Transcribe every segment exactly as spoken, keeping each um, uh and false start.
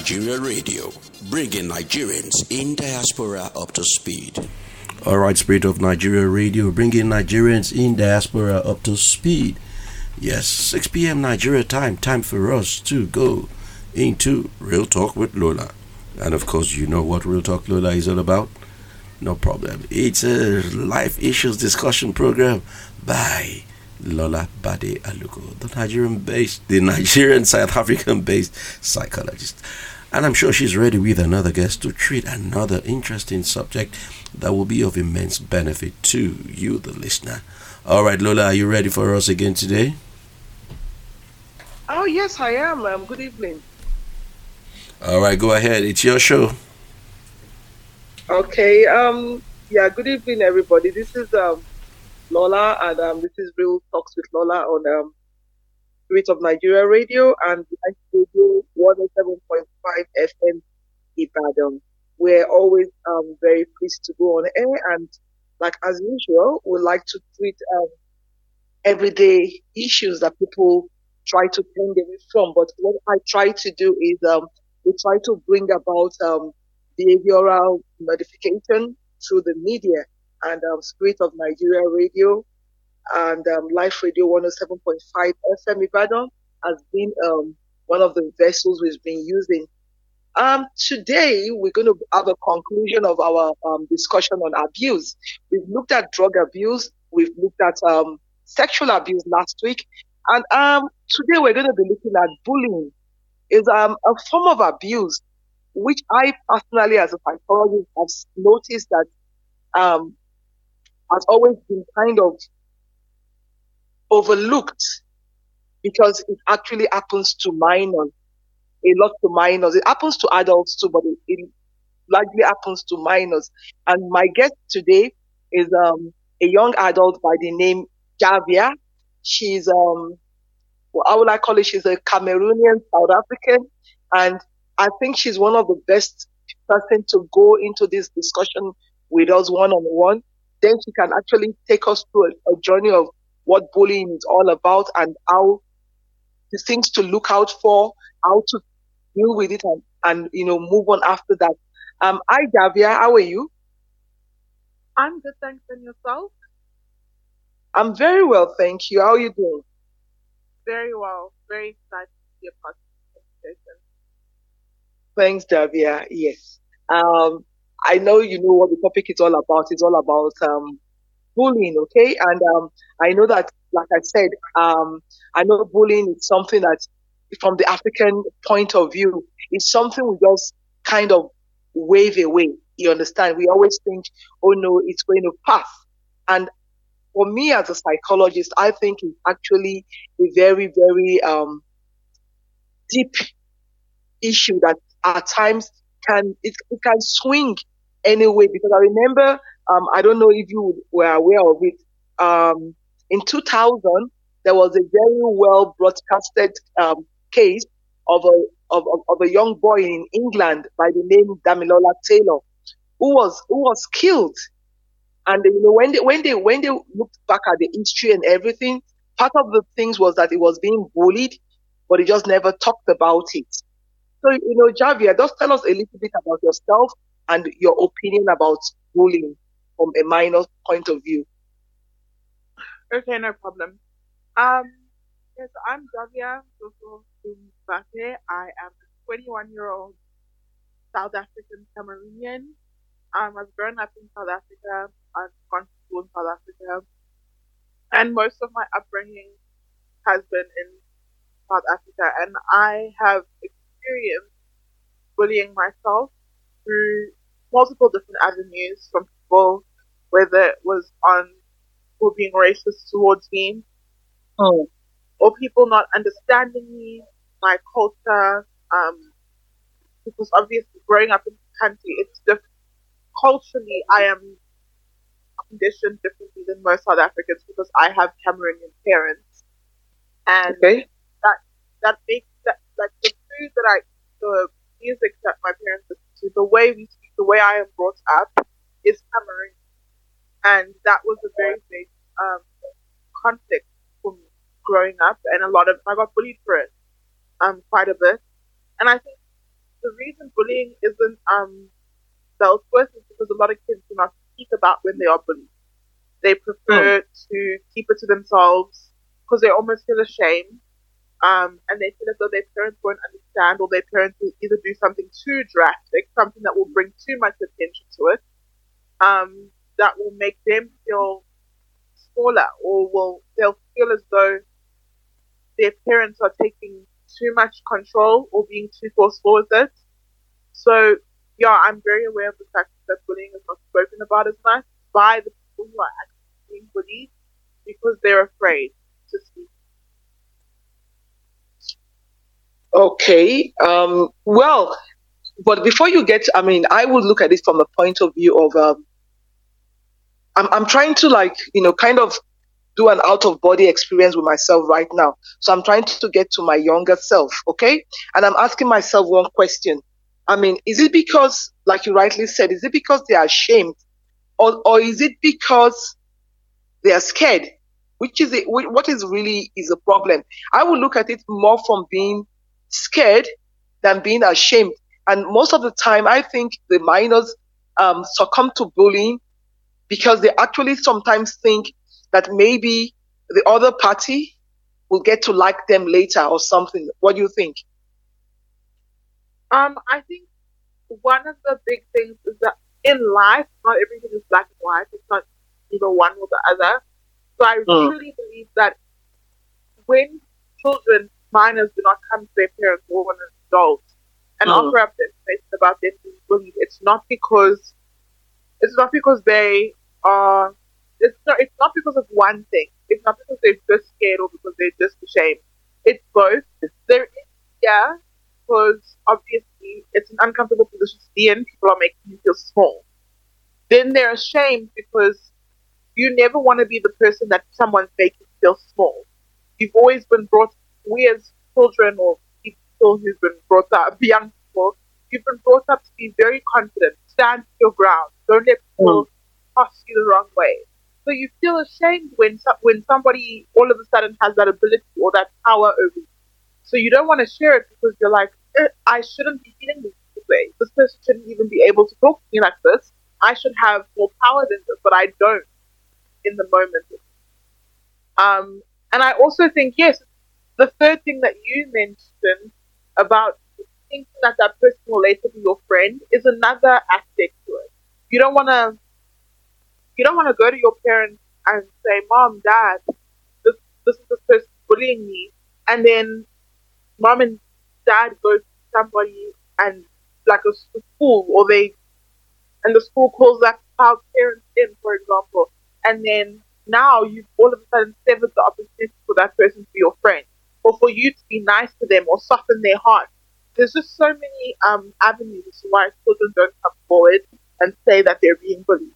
Nigeria Radio, bringing Nigerians in diaspora up to speed. All right, Spirit of Nigeria Radio, bringing Nigerians in diaspora up to speed. Yes, six p.m. Nigeria time, time for us to go into Real Talk with Lola. And of course, you know what Real Talk Lola is all about? No problem. It's a life issues discussion program by Lola Bade Aluko, the Nigerian-based, the Nigerian South African-based psychologist. And I'm sure she's ready with another guest to treat another interesting subject that will be of immense benefit to you, the listener. All right, Lola, are you ready for us again today? Oh, yes, I am. Um, good evening. All right, go ahead. It's your show. Okay. Um. Yeah, good evening, everybody. This is um. Lola, and um, this is Real Talks with Lola on um, Spirit of Nigeria Radio and Life Radio one oh seven point five F M Ibadan. We're always um, very pleased to go on air, and like as usual, we like to treat um, everyday issues that people try to turn away from. But what I try to do is um, we try to bring about um, behavioral modification through the media. And um, Spirit of Nigeria Radio and um, Life Radio one oh seven point five F M Ibadan has been um, one of the vessels we've been using. Um, today, we're going to have a conclusion of our um, discussion on abuse. We've looked at drug abuse. We've looked at um, sexual abuse last week. And um, today, we're going to be looking at bullying. It's um, a form of abuse, which I personally, as a psychologist, have noticed that um, has always been kind of overlooked because it actually happens to minors, a lot to minors. It happens to adults too, but it, it largely happens to minors. And my guest today is um, a young adult by the name Javia. She's, um, well, how would I call it? She's a Cameroonian South African. And I think she's one of the best person to go into this discussion with us one-on-one. Then she can actually take us through a, a journey of what bullying is all about and how the things to look out for, how to deal with it, and, and you know move on after that. Um, hi, Javia, how are you? I'm good, thanks. And yourself? I'm very well, thank you. How are you doing? Very well. Very excited to be a part of the Thanks, conversation. Javia. Yes. Um, I know you know what the topic is all about. It's all about um, bullying, okay? And um, I know that, like I said, um, I know bullying is something that, from the African point of view, is something we just kind of wave away. You understand? We always think, oh no, it's going to pass. And for me as a psychologist, I think it's actually a very, very um, deep issue that at times can it, it can swing anyway, because I remember, um, I don't know if you were aware of it, um, in two thousand, there was a very well broadcasted um, case of a, of, of, of a young boy in England by the name Damilola Taylor, who was, who was killed. And, you know, when they, when they, when they looked back at the history and everything, part of the things was that he was being bullied, but he just never talked about it. So, you know, Javia, just tell us a little bit about yourself and your opinion about bullying from a minor point of view. Okay, no problem. Um, yes, I'm Javia Bate. I am a twenty-one-year-old South African Cameroonian. Um, I've grown up in South Africa. I've gone to school in South Africa. And most of my upbringing has been in South Africa. And I have experienced bullying myself through multiple different avenues, from people, whether it was on people being racist towards me, Oh. or people not understanding me, my culture, um, because obviously growing up in the country, it's different. Culturally, I am conditioned differently than most South Africans because I have Cameroonian parents, and Okay. that that makes that like the food that I, the music that my parents listen to, the way we speak, the way I am brought up is Cameroonian, and that was a very big um, conflict for me growing up, and a lot of I got bullied for it um quite a bit, and I think the reason bullying isn't um dealt with is because a lot of kids do not speak about when they are bullied. They prefer to keep it to themselves because they almost feel ashamed. Um, and they feel as though their parents won't understand, or their parents will either do something too drastic, something that will bring too much attention to it, um, that will make them feel smaller, or will they'll feel as though their parents are taking too much control or being too forceful with it. So, yeah, I'm very aware of the fact that bullying is not spoken about as much by the people who are actually being bullied because they're afraid to speak. Okay. Um, well, but before you get, I mean, I would look at it from a point of view of, um, I'm, I'm trying to like, you know, kind of do an out of body experience with myself right now. So I'm trying to get to my younger self. Okay. And I'm asking myself one question. I mean, is it because, like you rightly said, is it because they are ashamed, or, or is it because they are scared? Which is it? What is really is a problem? I would look at it more from being scared than being ashamed. And most of the time, I think the minors um, succumb to bullying because they actually sometimes think that maybe the other party will get to like them later or something. What do you think? Um, I think one of the big things is that in life, not everything is black and white. It's not either one or the other. So I Mm. really believe that when children, minors, do not come to their parents or an adult and Mm. offer up the information about them being bullied, it's not because it's not because they are. It's not. It's not because of one thing. It's not because they're just scared or because they're just ashamed. It's both. There is fear because obviously it's an uncomfortable position to be in. People are making you feel small. Then they're ashamed because you never want to be the person that someone's making you feel small. You've always been brought, we as children or people who've been brought up, young people, you've been brought up to be very confident, stand your ground, don't let people toss you the wrong way. So you feel ashamed when so- when somebody all of a sudden has that ability or that power over you. So you don't want to share it because you're like, eh, I shouldn't be feeling this way. This person shouldn't even be able to talk to me like this. I should have more power than this, but I don't in the moment. Um, and I also think, yes, the third thing that you mentioned about thinking that that person will later be your friend is another aspect to it. You don't want to, you don't want to go to your parents and say, "Mom, Dad, this this is the person bullying me," and then mom and dad go to somebody and like a school, or they and the school calls that child's parents in, for example, and then now you've all of a sudden severed the opportunity for that person to be your friend, or for you to be nice to them or soften their heart. There's just so many um, avenues why children don't come forward and say that they're being bullied.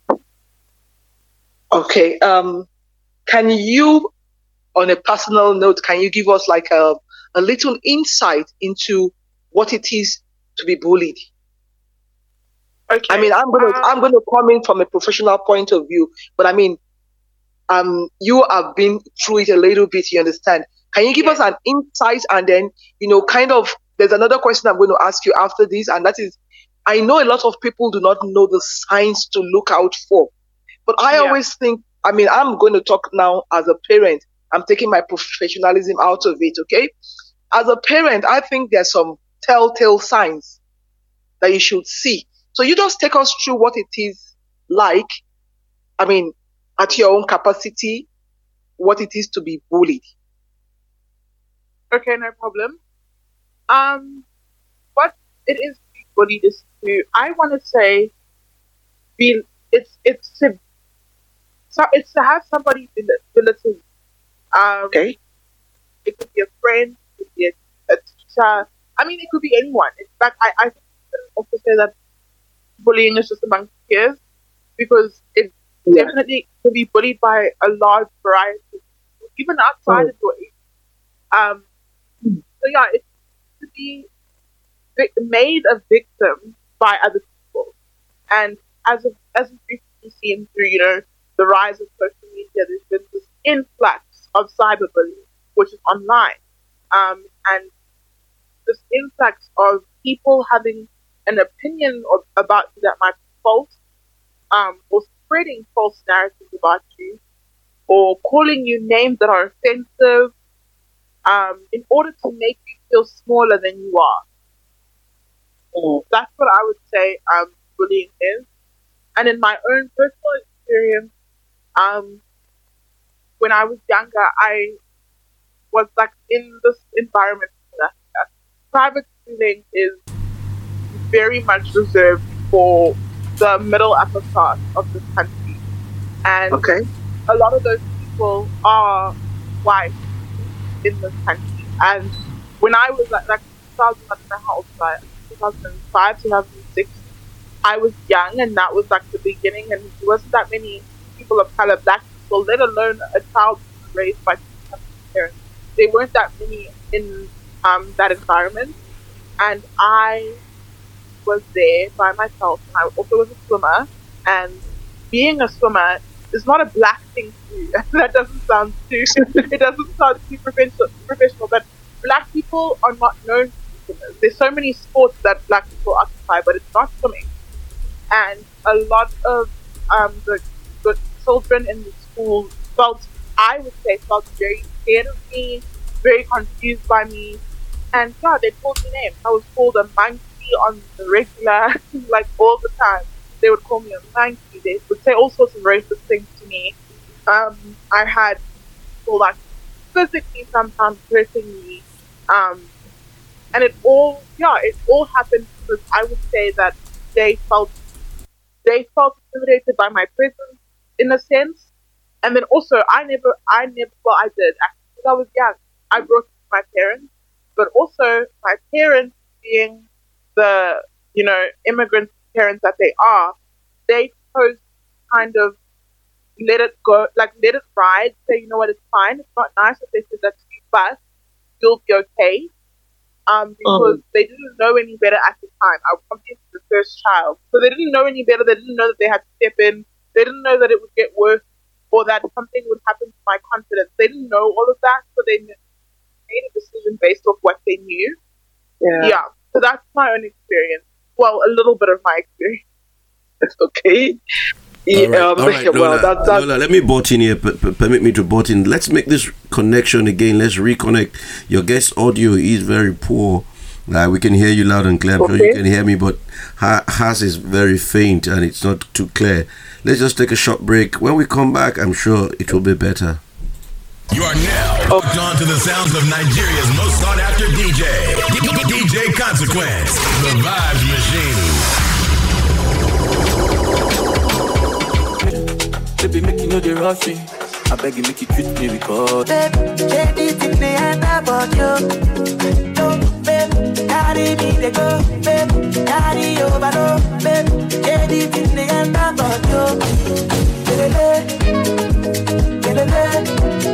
Okay. Um, can you, on a personal note, can you give us like a, a little insight into what it is to be bullied? Okay. I mean, I'm gonna um, I'm gonna come in from a professional point of view, but I mean, um, you have been through it a little bit. You understand? Can you give Yes. us an insight, and then you know, kind of, there's another question I'm going to ask you after this, and that is, I know a lot of people do not know the signs to look out for, but I Yeah. always think, I mean, I'm going to talk now as a parent. I'm taking my professionalism out of it. Okay, as a parent, I think there's some telltale signs that you should see. So you just take us through what it is like, I mean, at your own capacity, what it is to be bullied. Okay, no problem. Um, what it is to be bullied is to, I want to say, be it's it's to so it's to have somebody belittle you. Um, Okay. It could be a friend, it could be a, a teacher. I mean, it could be anyone. In fact, I I think you can also say that bullying is just among peers, because it Yeah. definitely can be bullied by a large variety of people, even outside Mm. of your age. Um, so yeah, it could be vic- made a victim by other people, and as of, as we've recently seen through you know the rise of social media, there's been this influx of cyberbullying, which is online, um, and this influx of people having an opinion of, about you that might be false, um, or spreading false narratives about you, or calling you names that are offensive, um, in order to make you feel smaller than you are. Mm. That's what I would say um, bullying is. And in my own personal experience, um, when I was younger, I was like in this environment. Private schooling is very much reserved for the middle upper class of this country, and Okay. a lot of those people are white in this country. And when I was like, like two thousand, I don't know how old was I? two thousand five, two thousand six, I was young, and that was like the beginning, and there wasn't that many people of color, black people, let alone a child raised by two parents. There weren't that many in um, that environment, and I was there by myself. And I also was a swimmer, and being a swimmer is not a black thing to do. That doesn't sound too. It doesn't sound too professional. Professional, but black people are not known to be swimmers. There's so many sports that black people occupy, but it's not swimming. And a lot of um, the, the children in the school felt, I would say, felt very scared of me, very confused by me. And yeah, they called me names. I was called a monkey on the regular, like all the time. They would call me a monkey. They would say all sorts of racist things to me. Um, I had people like physically sometimes hurting me. Um, and it all, yeah, it all happened because I would say that they felt, they felt intimidated by my presence in a sense. And then also, I never, I never, well, I did actually, because I was young. I brought my parents. But also, my parents, being the, you know, immigrant parents that they are, they chose to kind of let it go, like let it ride, say, you know what, it's fine. It's not nice if they said that to you, but you'll be okay. Um, because um. they didn't know any better at the time. I was obviously the first child. So they didn't know any better. They didn't know that they had to step in. They didn't know that it would get worse or that something would happen to my confidence. They didn't know all of that. So they made a decision based off what they knew. Yeah. Yeah. So that's my own experience. Well, a little bit of my experience. Okay. Yeah, all right, um, all right, well, Lola, that, that, Lola, let me butt in here. P- p- permit me to butt in. Let's make this connection again. Let's reconnect. Your guest audio is very poor. Uh, we can hear you loud and clear. I'm okay. sure you can hear me, but ha- hers is very faint and it's not too clear. Let's just take a short break. When we come back, I'm sure it will be better. You are now hooked on to the sounds of Nigeria's most sought after D J, D J Consequence, the Vibes Machine. Baby, make you know the rushing. I beg you, make you treat me because babe, J D think they hand about you. No, babe, carry me they go, babe, carry over, no, babe, J D think they hand about you. Lelele, lelele.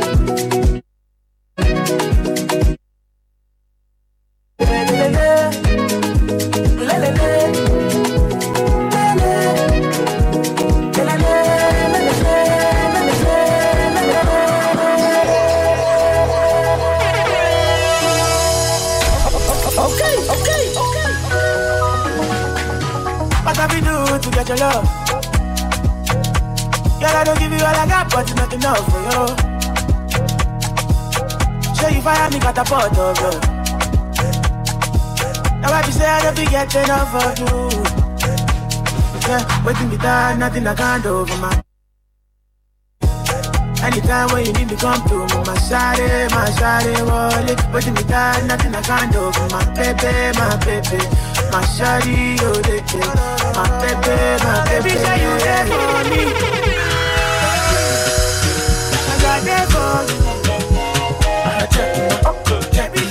To get your love, girl, I don't give you all I got, but it's not enough for you. Show you fire me, got a pot of you. Now I be say I don't be getting enough of you. Yeah, waiting me down, nothing I can't do for my. Anytime when you need me, come to me, my shawty, my shawty, wallet. Waiting me down, nothing I can't do for my baby, my baby. My shawty, oh, they take my baby, my baby, say you there for me. I got there for you. I check it out, check it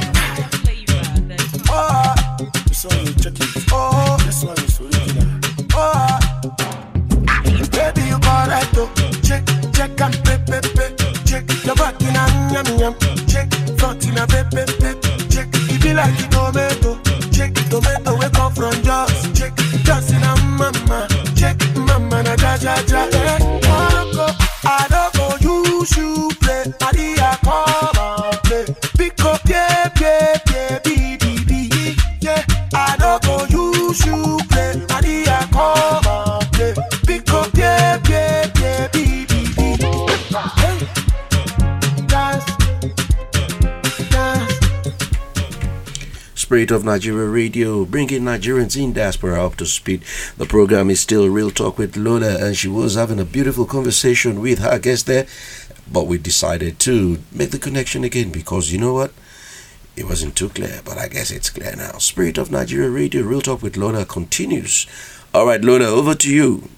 out. Oh, this one you check it. Oh, this one is original. Oh, baby, you alright though. Check, check and pay, pay, pay. Check your back in a yum yum. Check front in a pay, pay, pay. Check it be like a tomato. Check tomato we come from Jos. Check just in a mama. Check mama na ja ja ja. Spirit of Nigeria Radio, bringing Nigerians in diaspora up to speed. The program is still Real Talk with Lola, and she was having a beautiful conversation with her guest there. But we decided to make the connection again because you know what? It wasn't too clear, but I guess it's clear now. Spirit of Nigeria Radio, Real Talk with Lola continues. All right, Lola, over to you.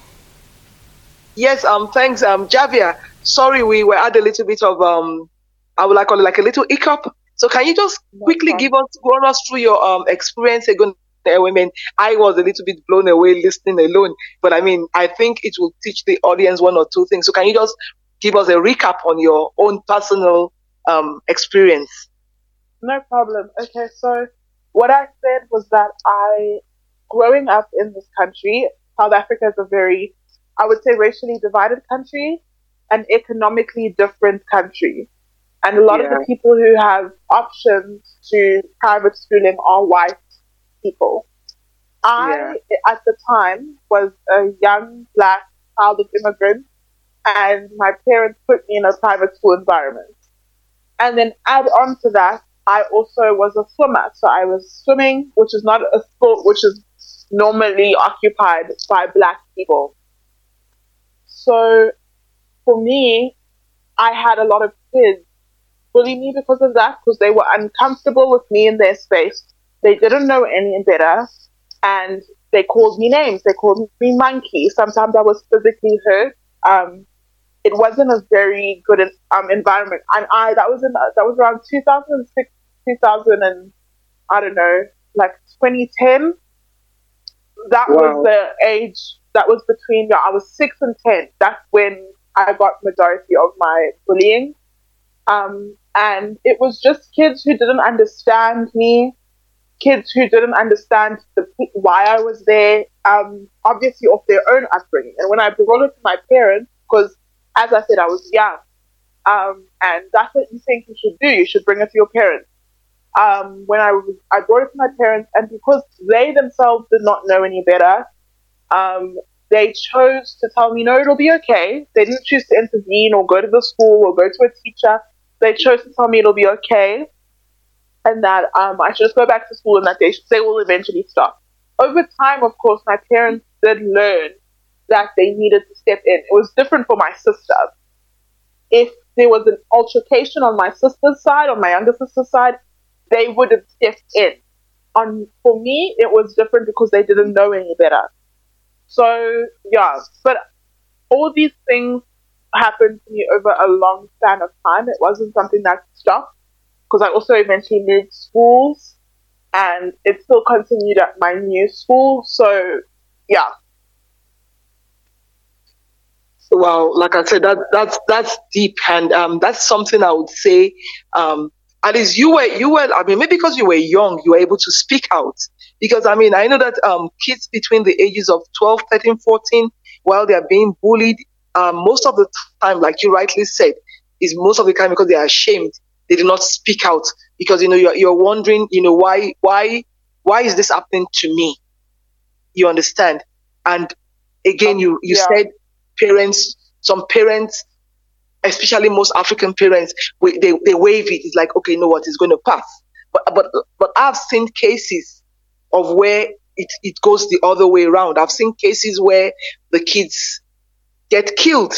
Yes, um, thanks, um, Javier. Sorry, we were at a little bit of um, I would like call it like a little hiccup. So can you just quickly give us, run us through your um experience again? I mean, I was a little bit blown away listening alone, but I mean, I think it will teach the audience one or two things. So can you just give us a recap on your own personal um experience? No problem. Okay, so what I said was that I, growing up in this country, South Africa is a very, I would say, racially divided country, an economically different country. And a lot yeah. of the people who have options to private schooling are white people. I, yeah. at the time, was a young black child of immigrants, and my parents put me in a private school environment. And then add on to that, I also was a swimmer. So I was swimming, which is not a sport which is normally occupied by black people. So for me, I had a lot of kids bully me because of that, because they were uncomfortable with me in their space. They didn't know any better, and they called me names. They called me monkey. Sometimes I was physically hurt. Um, it wasn't a very good um, environment, and I that was in that was around two thousand six, two thousand, and I don't know, like twenty ten. That wow. was the age. That was between. Yeah, I was six and ten. That's when I got majority of my bullying. Um, and it was just kids who didn't understand me, kids who didn't understand the, why I was there, um, obviously of their own upbringing. And when I brought it to my parents, because as I said, I was young, um, and that's what you think you should do. You should bring it to your parents. Um, when I was, I brought it to my parents, and because they themselves did not know any better, um, they chose to tell me, no, it'll be okay. They didn't choose to intervene or go to the school or go to a teacher. They chose to tell me it'll be okay, and that um, I should just go back to school, and that they, they will eventually stop. Over time, of course, my parents did learn that they needed to step in. It was different for my sister. If there was an altercation on my sister's side, on my younger sister's side, they would have stepped in. On for me, it was different because they didn't know any better. So, yeah, but all these things happened to me over a long span of time. It wasn't something that stopped, because I also eventually moved schools, and it still continued at my new school. So, yeah. Well, like I said, that that's that's deep, and um, that's something I would say. Um, at least you were you were. I mean, maybe because you were young, you were able to speak out. Because I mean, I know that um, kids between the ages of twelve, thirteen, fourteen, while they are being bullied, um, most of the time, like you rightly said, is most of the time because they are ashamed. They do not speak out because you know you're you're wondering, you know, why why why is this happening to me? You understand? And again, you you yeah. said parents, some parents, especially most African parents, we, they they wave it. It's like, okay, you know what, it's going to pass. But but but I've seen cases of where it, it goes the other way around. I've seen cases where the kids get killed.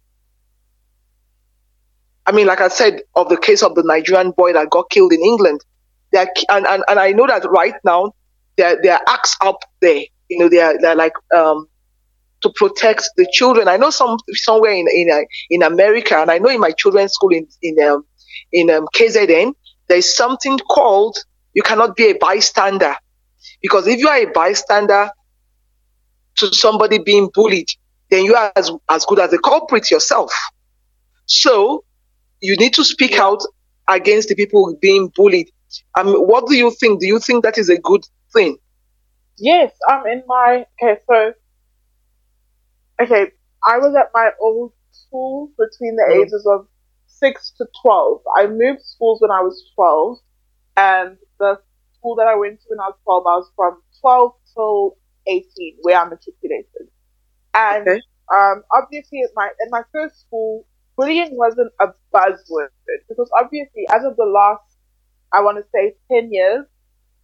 I mean, like I said, of the case of the Nigerian boy that got killed in England. They're, and, and, and I know that right now, there there are acts up there. You know, they're, they're like um, to protect the children. I know some somewhere in in, uh, in America, and I know in my children's school in, in, um, in um, K Z N, there's something called, you cannot be a bystander. Because if you are a bystander to somebody being bullied, then you are as, as good as a culprit yourself. So you need to speak out against the people being bullied. I mean, what do you think? Do you think that is a good thing? Yes, I'm in my, okay, so, okay, I was at my old school between the mm. ages of six to twelve. I moved schools when I was twelve, and the school that I went to when I was twelve, I was from twelve till eighteen, where I matriculated. And okay. um, obviously, at my in my first school, bullying wasn't a buzzword, because obviously, as of the last, I want to say, ten years,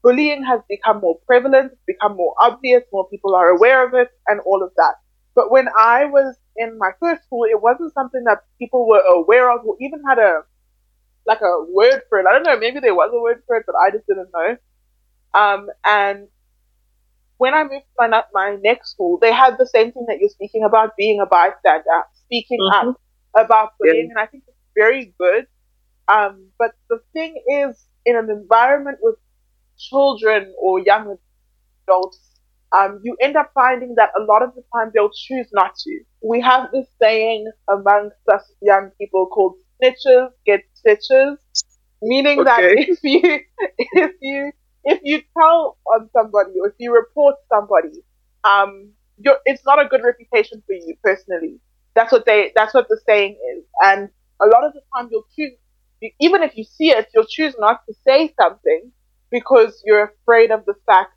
bullying has become more prevalent, it's become more obvious, more people are aware of it, and all of that. But when I was in my first school, it wasn't something that people were aware of or even had a like a word for it. I don't know, maybe there was a word for it, but I just didn't know. Um, and when I moved to my, my next school, they had the same thing that you're speaking about, being a bystander, speaking mm-hmm. up about bullying, yeah. and I think it's very good. Um, but the thing is, in an environment with children or young adults, um, you end up finding that a lot of the time they'll choose not to. We have this saying amongst us young people called snitches get stitches, meaning okay. that if you if you if you tell on somebody or if you report somebody, um, you're, it's not a good reputation for you personally. That's what they that's what the saying is, and a lot of the time you'll choose, even if you see it, you'll choose not to say something because you're afraid of the fact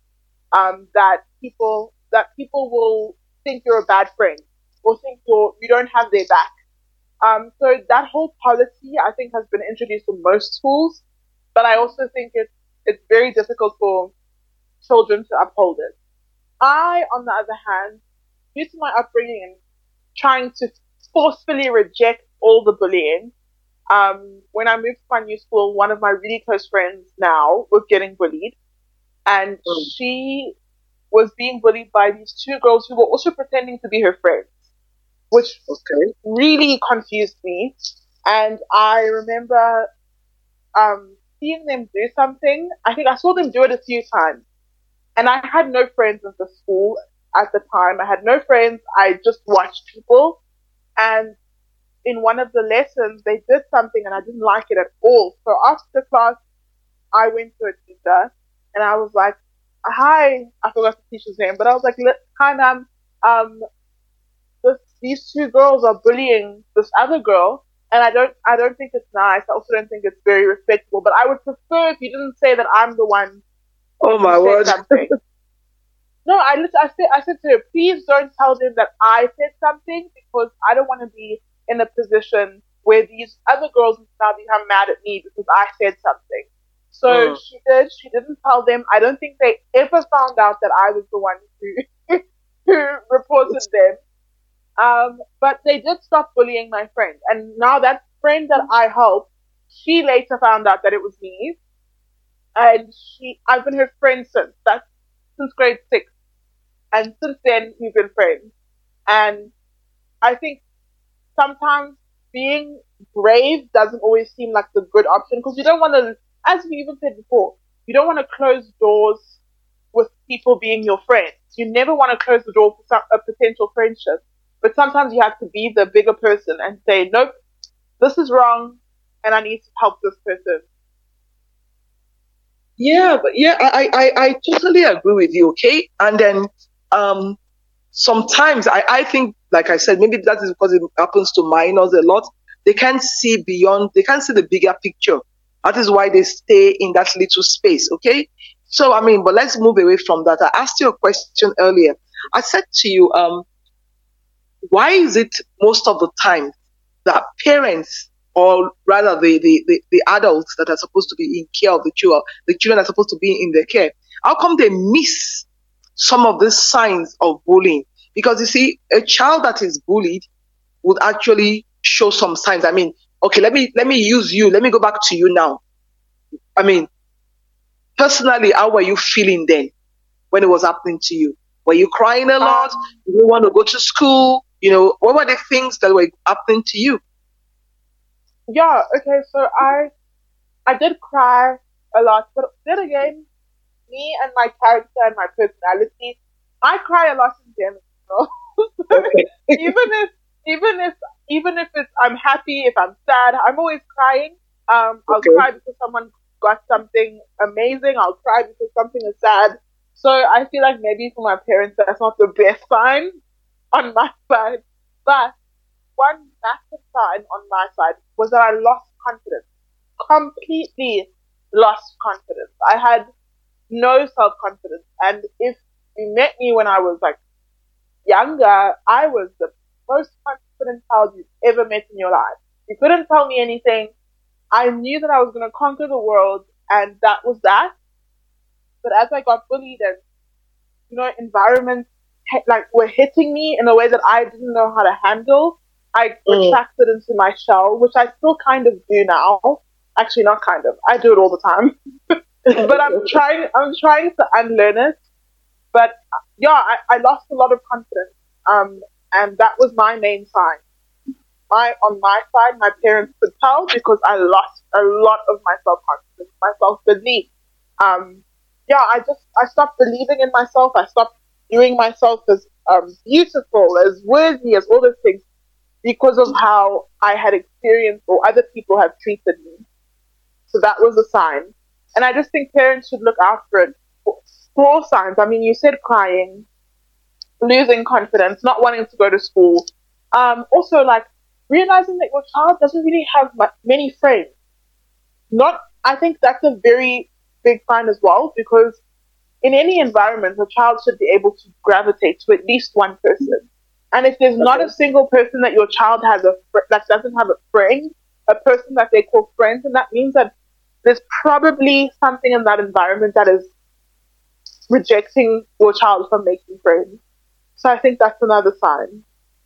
um, that people that people will think you're a bad friend or think you're you don't have their back. Um, so that whole policy, I think, has been introduced in most schools, but I also think it's it's very difficult for children to uphold it. I, on the other hand, due to my upbringing and trying to forcefully reject all the bullying, um, when I moved to my new school, one of my really close friends now was getting bullied, and mm. she was being bullied by these two girls who were also pretending to be her friends, which okay. really confused me. And I remember um, seeing them do something. I think I saw them do it a few times. And I had no friends at the school at the time. I had no friends. I just watched people. And in one of the lessons, they did something and I didn't like it at all. So after class, I went to a teacher and I was like, hi, I forgot the teacher's name, but I was like, hi ma'am, um, this, these two girls are bullying this other girl, and I don't, I don't think it's nice. I also don't think it's very respectful, but I would prefer if you didn't say that I'm the one. Oh my word. Something. No, I, I said, I said to her, please don't tell them that I said something, because I don't want to be in a position where these other girls now become mad at me because I said something. So mm. she did. She didn't tell them. I don't think they ever found out that I was the one who who reported them. Um, but they did stop bullying my friend. And now that friend that I helped, she later found out that it was me. And she, I've been her friend since. That's since grade six. And since then, we've been friends. And I think sometimes being brave doesn't always seem like the good option, because you don't want to, as we even said before, you don't want to close doors with people being your friends. You never want to close the door for some, a potential friendship. But sometimes you have to be the bigger person and say, nope, this is wrong, and I need to help this person. Yeah, but yeah, I, I, I totally agree with you, okay? And then um, sometimes I, I think, like I said, maybe that is because it happens to minors a lot. They can't see beyond, they can't see the bigger picture. That is why they stay in that little space, okay? So, I mean, but let's move away from that. I asked you a question earlier. I said to you, um, why is it most of the time that parents, or rather the, the, the, the adults that are supposed to be in care of the children, the children are supposed to be in their care, how come they miss some of the signs of bullying? Because you see, a child that is bullied would actually show some signs. I mean, okay, let me let me use you. Let me go back to you now. I mean, personally, how were you feeling then when it was happening to you? Were you crying a lot? Um, Did you want to go to school? You know, what were the things that were happening to you? Yeah, okay, so I I did cry a lot, but then again, me and my character and my personality, I cry a lot in general. Okay. even if even if even if it's I'm happy, if I'm sad, I'm always crying. Um, I'll Okay. cry because someone got something amazing. I'll cry because something is sad. So I feel like maybe for my parents that's not the best sign on my side. But one massive sign on my side was that I lost confidence. Completely lost confidence. I had no self-confidence. And if you met me when I was like younger, I was the most confident child you've ever met in your life. You couldn't tell me anything. I knew that I was going to conquer the world, and that was that. But as I got bullied and, you know, environments like were hitting me in a way that I didn't know how to handle, I Mm. retracted into my shell, which I still kind of do now. Actually, not kind of. I do it all the time. But I'm trying. I'm trying to unlearn it. But yeah, I, I lost a lot of confidence. Um, and that was my main sign. My on my side, my parents could tell because I lost a lot of my self confidence, my self belief. Um, yeah, I just I stopped believing in myself. I stopped viewing myself as um, beautiful, as worthy, as all those things, because of how I had experienced or other people have treated me. So that was a sign. And I just think parents should look out for it. Small signs. I mean, you said crying, losing confidence, not wanting to go to school. Um, also, like, realizing that your child doesn't really have much, many friends. Not, I think that's a very big sign as well, because in any environment, a child should be able to gravitate to at least one person. And if there's not a single person that your child has a fr- that doesn't have a friend, a person that they call friends, and that means that there's probably something in that environment that is rejecting your child from making friends. So I think that's another sign.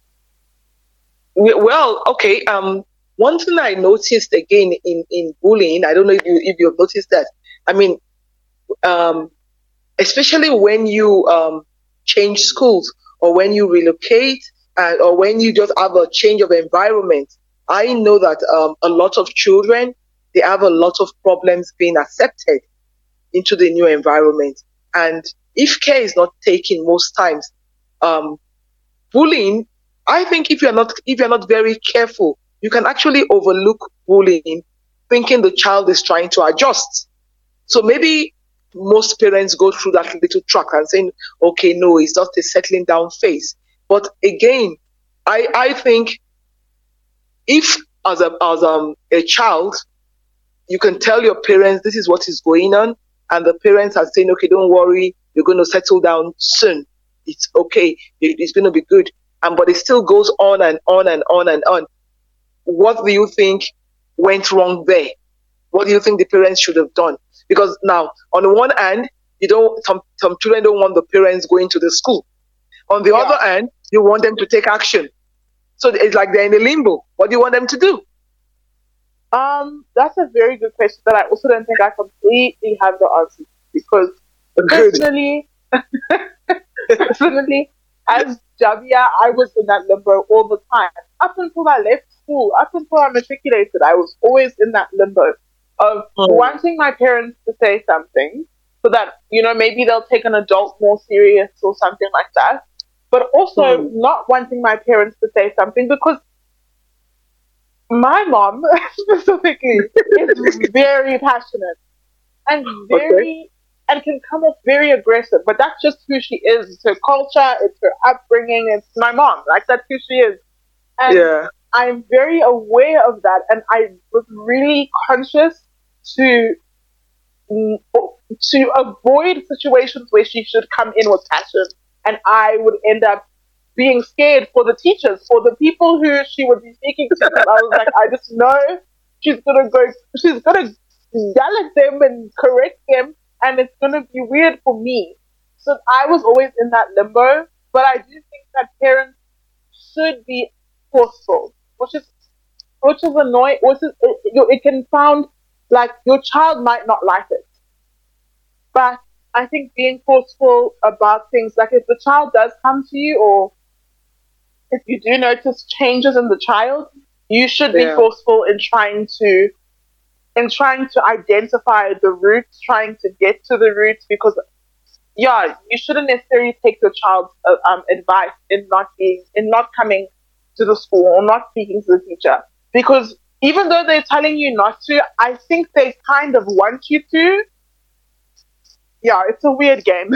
Well, okay. Um, one thing I noticed again in, in bullying, I don't know if you if you've noticed that. I mean, um, especially when you um change schools or when you relocate and or when you just have a change of environment, I know that um a lot of children, they have a lot of problems being accepted into the new environment. And if care is not taken most times, um, bullying, I think if you're not if you're not very careful, you can actually overlook bullying, thinking the child is trying to adjust. So maybe most parents go through that little track and saying, okay, no, it's just a settling down phase. But again, I I think if as a as um a child, you can tell your parents this is what is going on, and the parents are saying, okay, don't worry, you're going to settle down soon. It's okay. It's going to be good. And but it still goes on and on and on and on. What do you think went wrong there? What do you think the parents should have done? Because now, on the one hand, you don't. Some some children don't want the parents going to the school. On the Yeah. other hand, you want them to take action. So it's like they're in a limbo. What do you want them to do? Um, that's a very good question that I also don't think I completely have the answer to, because Good. personally, personally, as Javia, I was in that limbo all the time. Up until I left school, up until I matriculated, I was always in that limbo of Hmm. wanting my parents to say something so that, you know, maybe they'll take an adult more serious or something like that. But also Hmm. not wanting my parents to say something because my mom specifically is very passionate and very and can come off very aggressive, but that's just who she is. It's her culture, it's her upbringing, it's my mom. Like, that's who she is. And Yeah. I'm very aware of that, and I was really conscious to mm, to avoid situations where she should come in with passion, and I would end up being scared for the teachers, for the people who she would be speaking to. I was like, I just know she's gonna go, she's gonna yell at them and correct them, and it's gonna be weird for me. So I was always in that limbo, but I do think that parents should be forceful, which is which is annoying. Which is it, it can sound like your child might not like it, but I think being forceful about things, like if the child does come to you, or if you do notice changes in the child, you should be Yeah. forceful in trying to in trying to identify the roots, trying to get to the roots, because yeah, you shouldn't necessarily take your child's uh, um, advice in not being in not coming to the school or not speaking to the teacher, because even though they're telling you not to, I think they kind of want you to. Yeah, it's a weird game.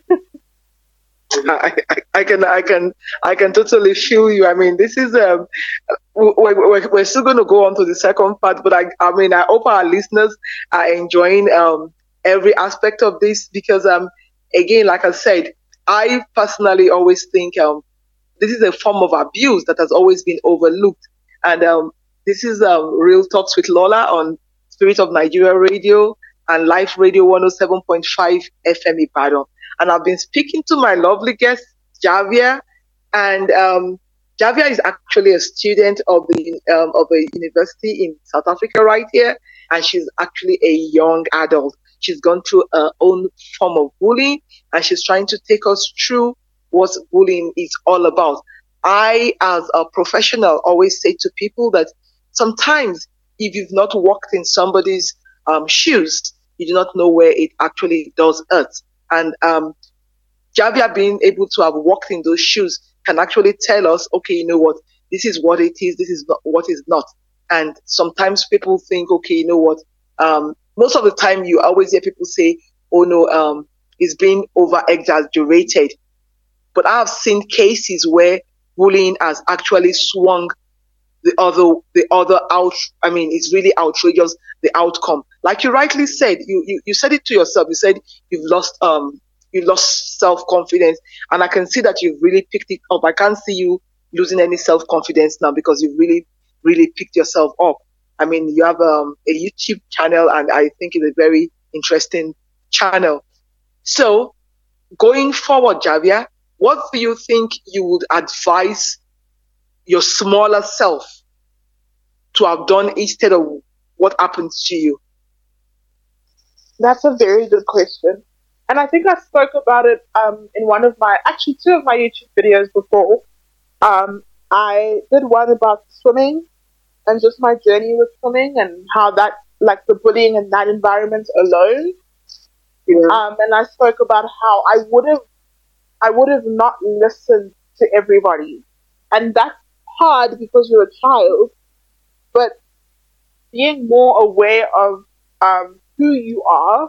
I, I, I can I can I can totally feel you. I mean, this is um we're, we're, we're still going to go on to the second part, but I I mean I hope our listeners are enjoying um every aspect of this, because um again, like I said, I personally always think um this is a form of abuse that has always been overlooked, and um this is um Real Talks with Lola on Spirit of Nigeria Radio. and Life Radio one oh seven point five F M Ibadan. And I've been speaking to my lovely guest, Javia. And um, Javia is actually a student of the um, of a university in South Africa right here. And she's actually a young adult. She's gone through her own form of bullying, and she's trying to take us through what bullying is all about. I, as a professional, always say to people that sometimes if you've not walked in somebody's um, shoes, you do not know where it actually does hurt. And um, Javia being able to have walked in those shoes can actually tell us, okay, you know what, this is what it is, this is not what is not. And sometimes people think, okay, you know what, um, most of the time you always hear people say, oh no, um, it's being over exaggerated. But I have seen cases where bullying has actually swung the other, the other out. I mean, it's really outrageous, the outcome. Like you rightly said, you, you, you said it to yourself. You said you've lost, um, you lost self-confidence. And I can see that you've really picked it up. I can't see you losing any self-confidence now because you've really, really picked yourself up. I mean, you have um, a YouTube channel, and I think it's a very interesting channel. So going forward, Javia, what do you think you would advise your smaller self to have done instead of what happens to you? That's a very good question. And I think I spoke about it um, in one of my, actually two of my YouTube videos before. Um, I did one about swimming and just my journey with swimming and how that, like the bullying in that environment alone. Yeah. Um, and I spoke about how I would have, I would have not listened to everybody. And that's hard because you're a child, but being more aware of um, who you are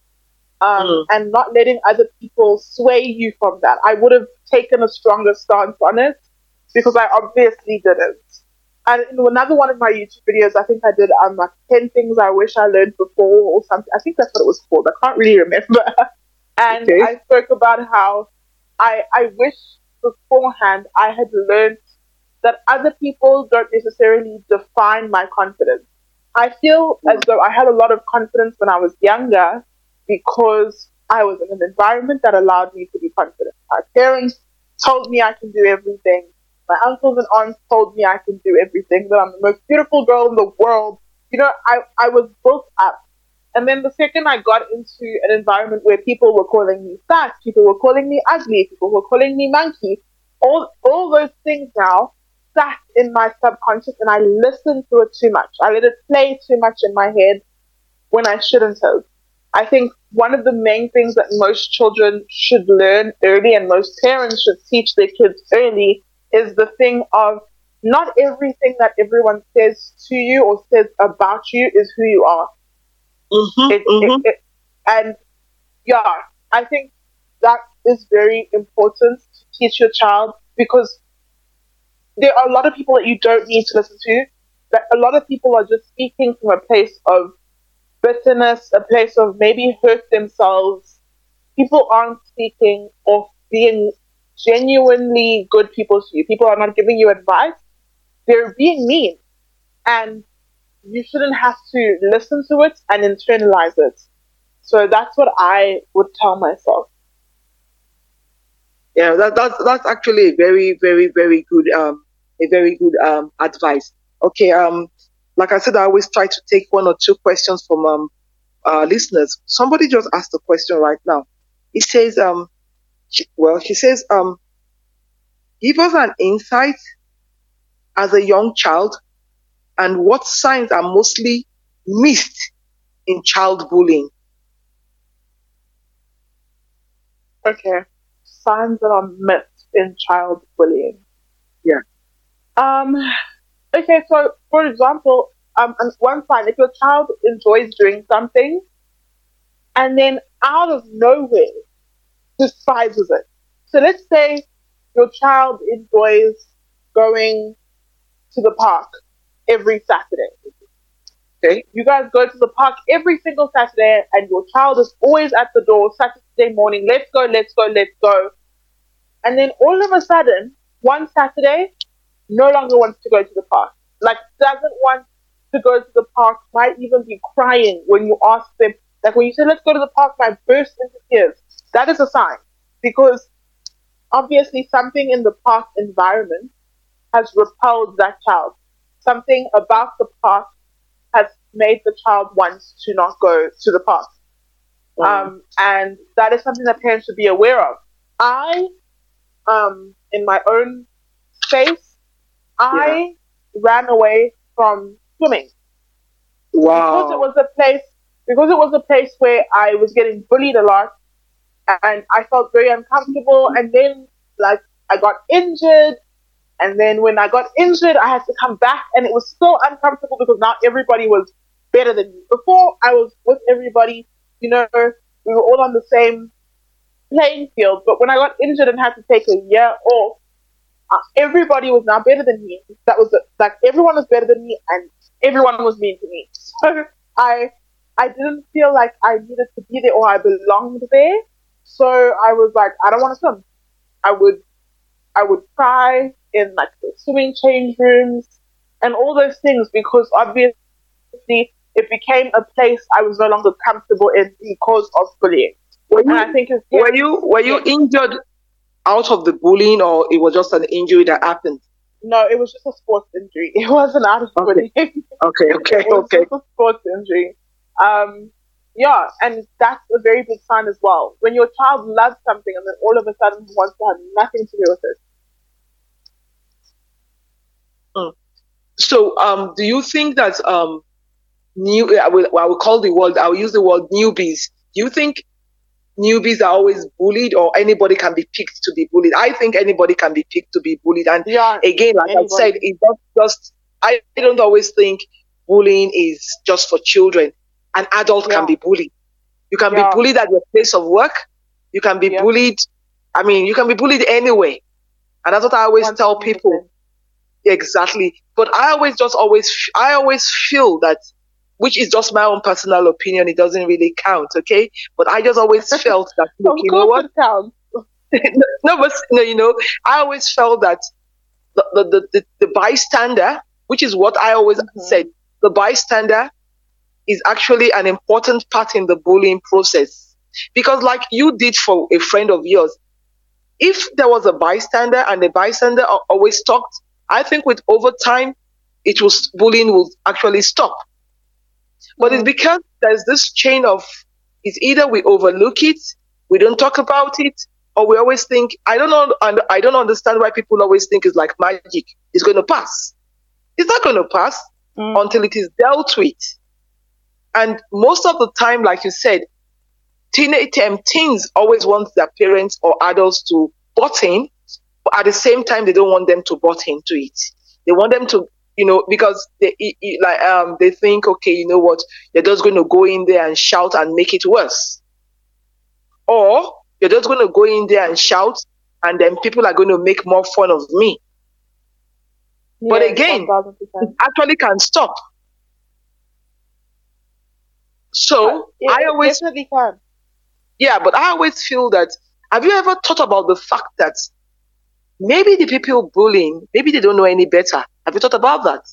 um, mm. and not letting other people sway you from that. I would have taken a stronger stance on it because I obviously didn't. And in another one of my YouTube videos, I think I did um, like ten things I wish I learned before or something. I think that's what it was called. I can't really remember. And okay. I spoke about how I, I wish beforehand I had learned that other people don't necessarily define my confidence. I feel as though I had a lot of confidence when I was younger because I was in an environment that allowed me to be confident. My parents told me I can do everything. My uncles and aunts told me I can do everything, that I'm the most beautiful girl in the world. You know, I, I was built up. And then the second I got into an environment where people were calling me fat, people were calling me ugly, people were calling me monkey, all all those things now sat in my subconscious and I listened to it too much. I let it play too much in my head when I shouldn't have. I think one of the main things that most children should learn early and most parents should teach their kids early is the thing of not everything that everyone says to you or says about you is who you are. Mm-hmm, it, mm-hmm. It, it, and yeah, I think that is very important to teach your child because there are a lot of people that you don't need to listen to. That a lot of people are just speaking from a place of bitterness, a place of maybe hurt themselves. People aren't speaking of being genuinely good people to you. People are not giving you advice. They're being mean. And you shouldn't have to listen to it and internalize it. So that's what I would tell myself. Yeah, that, that's that's actually a very, very, very good, um, a very good um advice. Okay, um, like I said, I always try to take one or two questions from um uh, listeners. Somebody just asked a question right now. He says, um, she, well, he says, um, give us an insight as a young child and what signs are mostly missed in child bullying. Okay. Signs that are missed in child bullying. Yeah. Um. Okay, so for example, um, one sign, if your child enjoys doing something and then out of nowhere despises it. So let's say your child enjoys going to the park every Saturday. Okay, you guys go to the park every single Saturday and your child is always at the door Saturday morning, let's go, let's go, let's go. And then all of a sudden, one Saturday, no longer wants to go to the park. Like, doesn't want to go to the park, might even be crying when you ask them, Like when you say, let's go to the park, and I burst into tears, that is a sign. Because obviously something in the park environment has repelled that child. Something about the park has made the child want to not go to the park. Mm. Um, and that is something that parents should be aware of. I, um, in my own space, I yeah. ran away from swimming. Wow. Because it was a place, because it was a place where I was getting bullied a lot, and I felt very uncomfortable. And then, like, I got injured. And then when I got injured, I had to come back, and it was still uncomfortable because now everybody was better than me. Before, I was with everybody, you know, we were all on the same playing field. But when I got injured and had to take a year off, uh, everybody was now better than me. That was the, like everyone was better than me, and everyone was mean to me. So I, I didn't feel like I needed to be there or I belonged there. So I was like, I don't want to swim. I would, I would cry in like the swimming change rooms and all those things because obviously it became a place I was no longer comfortable in because of bullying. Were you, and I think it's, were you were you injured out of the bullying, or it was just an injury that happened? No, it was just a sports injury. It wasn't out of bullying. Okay, okay, okay. It was okay. just a sports injury. Um, yeah, and that's a very big sign as well. When your child loves something and then all of a sudden wants to have nothing to do with it. Mm. So, um, do you think that um, new? I will, I will call the word. I will use the word newbies. Do you think newbies are always bullied, or anybody can be picked to be bullied? I think anybody can be picked to be bullied. And yeah, again, like anybody. I said, it's not just. I don't always think bullying is just for children. An adult yeah. can be bullied. You can yeah. be bullied at your place of work. You can be yeah. bullied. I mean, you can be bullied anyway. And that's what I always one hundred percent tell people. Exactly. But I always just always, I always feel that, which is just my own personal opinion, it doesn't really count, okay? But I just always felt that, look, you know what? It counts. no, but, no, you know, I always felt that the, the, the, the, the bystander, which is what I always mm-hmm. said, the bystander is actually an important part in the bullying process. Because like you did for a friend of yours, if there was a bystander and the bystander always talked, I think with over time, it was bullying will actually stop. But mm. it's because there's this chain of, it's either we overlook it, we don't talk about it, or we always think, I don't know, and I don't understand why people always think it's like magic. It's going to pass. It's not going to pass mm. until it is dealt with. And most of the time, like you said, teenage um, teens always want their parents or adults to butt in, but at the same time, they don't want them to butt into it. They want them to, you know, because they like um they think, okay, you know what, you're just going to go in there and shout and make it worse, or you're just going to go in there and shout, and then people are going to make more fun of me. Yeah, but again, it actually can stop. So yeah, I always definitely can. Yeah, but I always feel that. Have you ever thought about the fact that maybe the people bullying, maybe they don't know any better? Have you thought about that?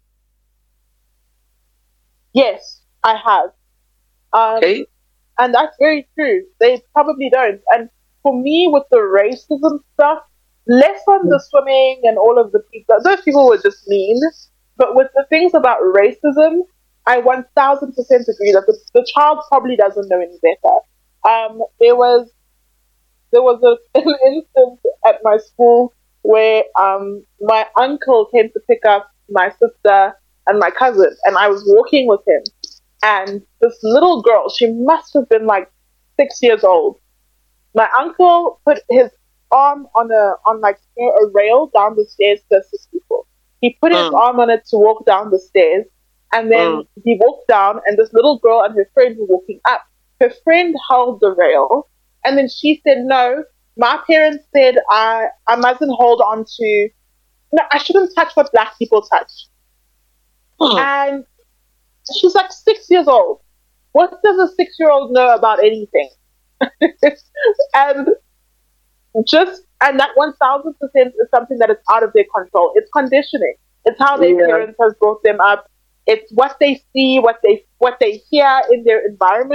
Yes, I have. Um, okay. And that's very true. They probably don't. And for me, with the racism stuff, less on the swimming and all of the people, those people were just mean. But with the things about racism, I one thousand percent agree that the, the child probably doesn't know any better. Um, there was there was a, an instance at my school where um, my uncle came to pick up my sister and my cousin, and I was walking with him. And this little girl, she must have been like six years old. My uncle put his arm on a on like you know, a rail down the stairs to assist people. He put his mm. arm on it to walk down the stairs, and then mm. he walked down, and this little girl and her friend were walking up. Her friend held the rail, and then she said, no, my parents said I, I mustn't hold on to, no, I shouldn't touch what black people touch. Mm. And she's like six years old. What does a six-year-old know about anything? and just, and that one thousand percent is something that is out of their control. It's conditioning. It's how their yeah. parents have brought them up. It's what they see, what they what they hear in their environment.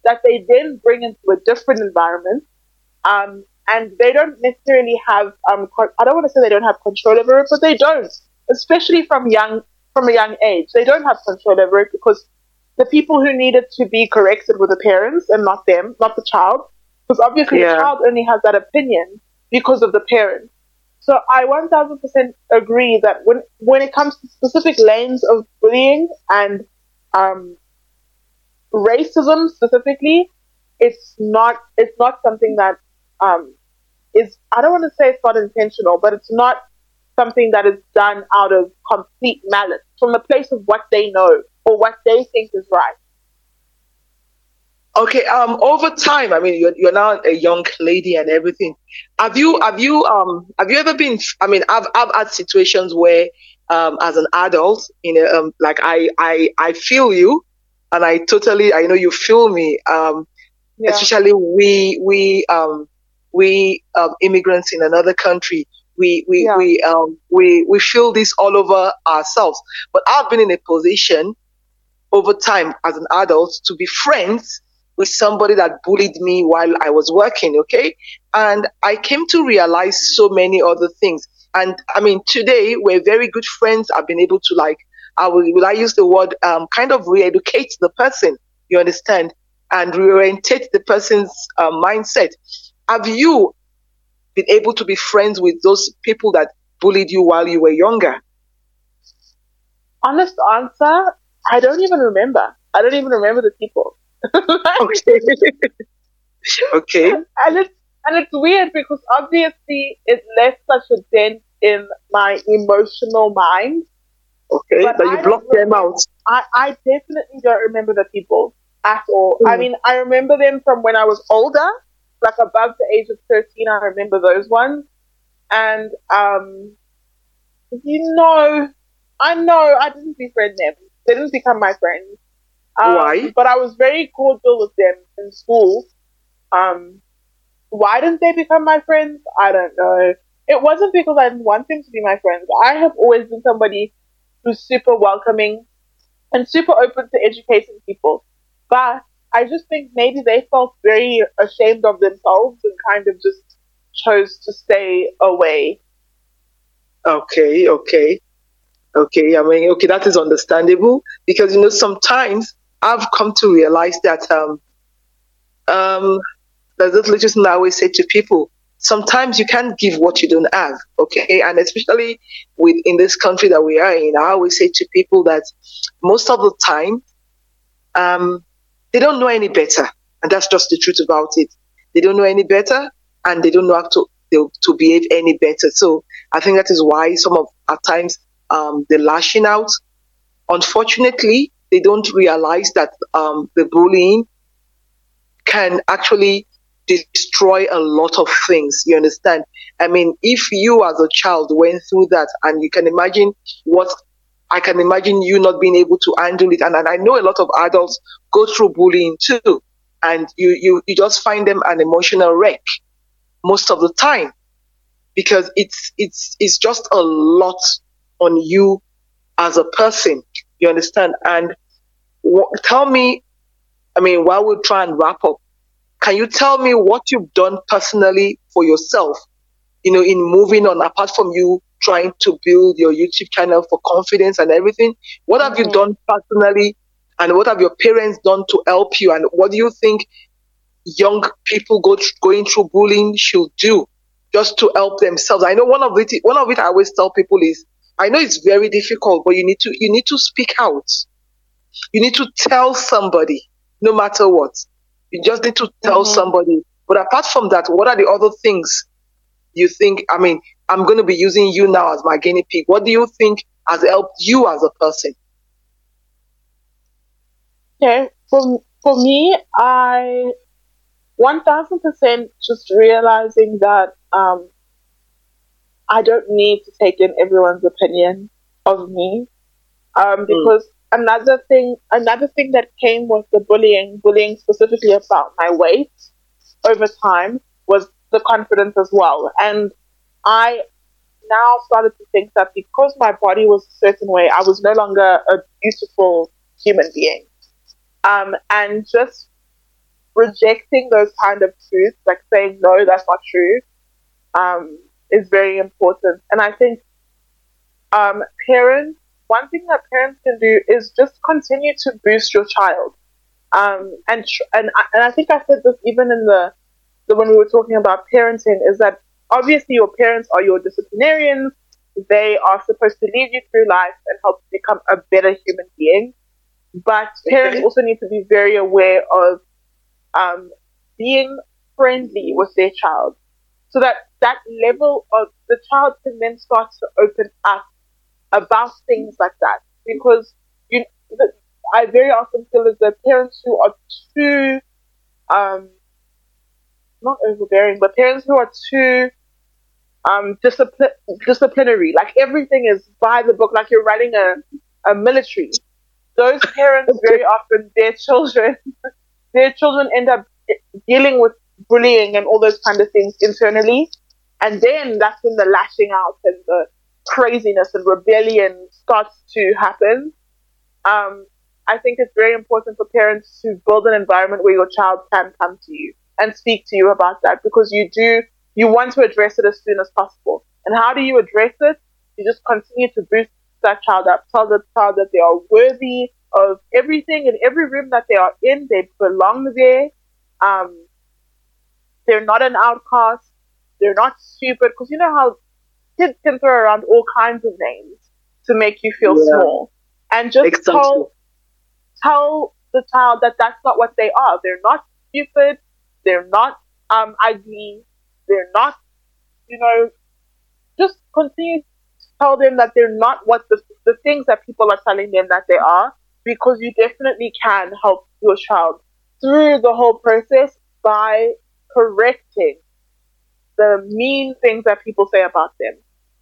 that they then bring into a different environment. Um, and they don't necessarily have, um, co- I don't want to say they don't have control over it, but they don't, especially from young, from a young age. They don't have control over it because the people who needed to be corrected were the parents and not them, not the child. Because obviously Yeah. the child only has that opinion because of the parents. So I one thousand percent agree that when when it comes to specific lanes of bullying and um, racism specifically, it's not it's not something that um, is, I don't want to say it's not intentional, but it's not something that is done out of complete malice from a place of what they know or what they think is right. Okay. Um. Over time, I mean, you're you're now a young lady and everything. Have you have you um have you ever been? I mean, I've I've had situations where um as an adult, you know, um like I I I feel you, and I totally I know you feel me. Um, Yeah. especially we we um we um immigrants in another country. We we Yeah. we um we we feel this all over ourselves. But I've been in a position over time as an adult to be friends with somebody that bullied me while I was working, okay? And I came to realize so many other things. And I mean, today we're very good friends. I've been able to, like, I will, will I use the word, um, kind of re-educate the person, you understand? And reorientate the person's uh, mindset. Have you been able to be friends with those people that bullied you while you were younger? Honest answer, I don't even remember. I don't even remember the people. Okay. Okay. And it's and it's weird because obviously it left such a dent in my emotional mind. Okay. But But I you don't blocked them remember- out. I, I definitely don't remember the people at all. Mm. I mean, I remember them from when I was older, like above the age of thirteen. I remember those ones. And, um, you know, I know I didn't befriend them. They didn't become my friends. Um, Why? But I was very cordial with them in school. Um, why didn't they become my friends? I don't know. It wasn't because I didn't want them to be my friends. I have always been somebody who's super welcoming and super open to educating people. But I just think maybe they felt very ashamed of themselves and kind of just chose to stay away. Okay, okay, okay. I mean, okay, that is understandable because, you know, sometimes I've come to realize that um, um, there's this little thing I always say to people. Sometimes you can't give what you don't have, okay? And especially with in this country that we are in, I always say to people that most of the time, um, they don't know any better, and that's just the truth about it. They don't know any better, and they don't know how to to behave any better. So I think that is why some of at times um, they're lashing out. Unfortunately, they don't realize that um, the bullying can actually destroy a lot of things. You understand? I mean, if you as a child went through that, and you can imagine what I can imagine you not being able to handle it. And, and I know a lot of adults go through bullying too, and you you you just find them an emotional wreck most of the time because it's it's it's just a lot on you as a person. You understand? And w- tell me, I mean, while we try and wrap up, can you tell me what you've done personally for yourself, you know, in moving on, apart from you trying to build your YouTube channel for confidence and everything? What have Mhm. you done personally, and what have your parents done to help you? And what do you think young people go th- going through bullying should do just to help themselves? I know one of it, one of it I always tell people is, I know it's very difficult, but you need to you need to speak out. You need to tell somebody, no matter what. You just need to tell Mhm. somebody. But apart from that, what are the other things you think? I mean, I'm going to be using you now as my guinea pig. What do you think has helped you as a person? Okay, for for me, I one thousand percent just realizing that um, I don't need to take in everyone's opinion of me, um, because another thing, another thing that came with the bullying, bullying specifically about my weight over time was the confidence as well, and I now started to think that because my body was a certain way, I was no longer a beautiful human being. Um, and just rejecting those kind of truths, like saying, no, that's not true, um, is very important. And I think um, parents, one thing that parents can do is just continue to boost your child. Um, and, tr- and, I, and I think I said this even in the, the when we were talking about parenting, is that obviously your parents are your disciplinarians. They are supposed to lead you through life and help you become a better human being. But parents Okay. also need to be very aware of um, being friendly with their child, so that that level of the child can then start to open up about things like that. Because you, the, I very often feel as the parents who are too, um, not overbearing, but parents who are too um, discipline, disciplinary, like everything is by the book, like you're running a, a military. Those parents, very often, their children, their children end up dealing with bullying and all those kind of things internally. And then that's when the lashing out and the craziness and rebellion starts to happen. Um, I think it's very important for parents to build an environment where your child can come to you and speak to you about that, because you do, you want to address it as soon as possible. And how do you address it? You just continue to boost that child up, tell the child that they are worthy of everything in every room that they are in. They belong there. Um, they're not an outcast. They're not stupid. Because you know how kids can throw around all kinds of names to make you feel Yeah. small. And just Exactly. tell, tell the child that that's not what they are. They're not stupid. They're not um, ugly. They're not, you know, just continue to tell them that they're not what the, the things that people are telling them that they are, because you definitely can help your child through the whole process by correcting the mean things that people say about them.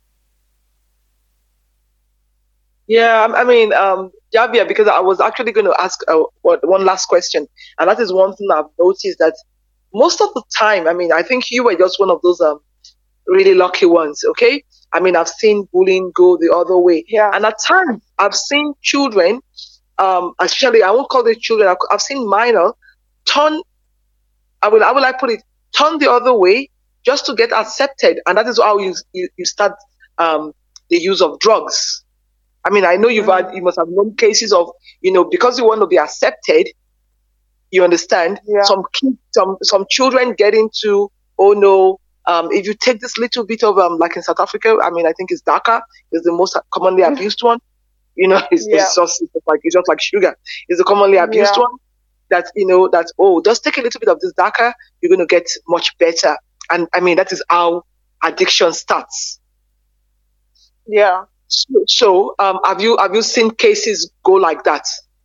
Yeah, I I mean, um, Javia, because I was actually going to ask uh, what, one last question, and that is one thing I've noticed, that most of the time, I mean, I think you were just one of those um, really lucky ones, okay? I mean, I've seen bullying go the other way. Yeah. And at times, I've seen children, um, especially, I won't call them children, I've, I've seen minor, turn, I will, I will like put it, turn the other way just to get accepted. And that is how you, you, you start um, the use of drugs. I mean, I know you've had, you must have known cases of, you know, because you want to be accepted, you understand, Yeah. some kids, some, some children get into, oh no, um, if you take this little bit of, um, like in South Africa, I mean, I think it's DACA is the most commonly abused one. You know, it's, Yeah. it's just it's like, it's just like sugar. It's the commonly abused Yeah. one that, you know, that, oh, just take a little bit of this DACA, you're going to get much better. And I mean, that is how addiction starts. Yeah. So, so um, have you have you seen cases go like that?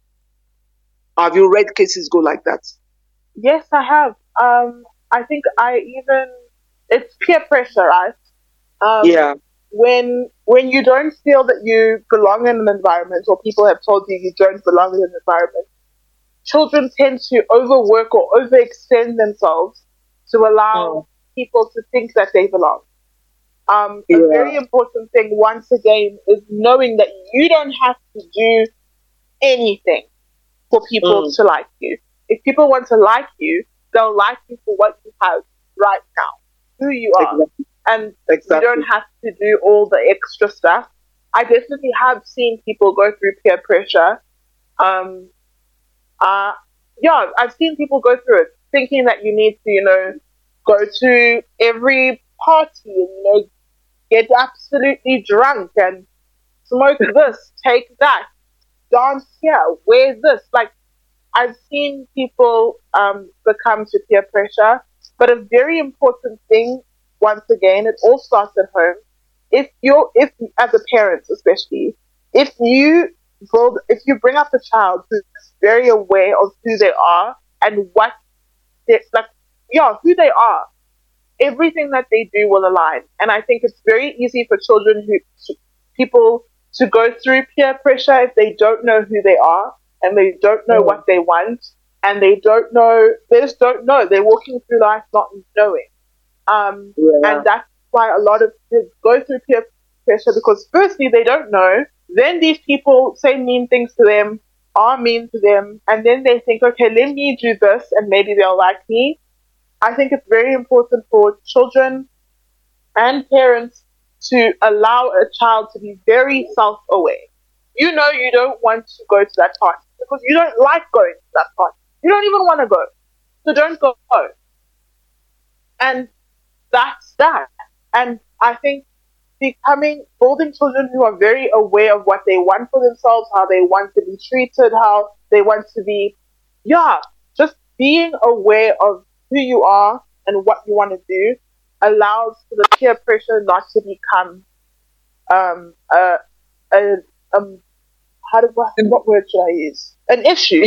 Have you read cases go like that? Yes, I have. Um, I think I even, it's peer pressure, right? Um, Yeah. When when you don't feel that you belong in an environment, or people have told you you don't belong in an environment, children tend to overwork or overextend themselves to allow people to think that they belong. Um, a Yeah. very important thing, once again, is knowing that you don't have to do anything for people Mm. to like you. If people want to like you, they'll like you for what you have right now, who you are. Exactly. And Exactly. you don't have to do all the extra stuff. I definitely have seen people go through peer pressure. Um, uh, yeah, I've seen people go through it, thinking that you need to, you know, go to every party and, you know, get absolutely drunk and smoke this, take that, dance here, wear this. Like, I've seen people um, succumb to peer pressure, but a very important thing, once again, it all starts at home. If you're, if as a parent especially, if you build, if you bring up a child who's very aware of who they are and what they, like, yeah, who they are, everything that they do will align. And I think it's very easy for children who, to, people to go through peer pressure if they don't know who they are and they don't know Mm. what they want and they don't know, they just don't know. They're walking through life not knowing. Um, Yeah. And that's why a lot of kids go through peer pressure, because firstly, they don't know. Then these people say mean things to them. are mean to them, and then they think, okay, let me do this and maybe they'll like me. I think it's very important for children and parents to allow a child to be very self-aware. You know you don't want to go to that party because you don't like going to that party. You don't even want to go. So don't go. And that's that. And I think becoming, building children who are very aware of what they want for themselves, how they want to be treated, how they want to be, yeah, just being aware of who you are and what you want to do allows for the peer pressure not to become um a, a um how do what, what word should I use? An issue.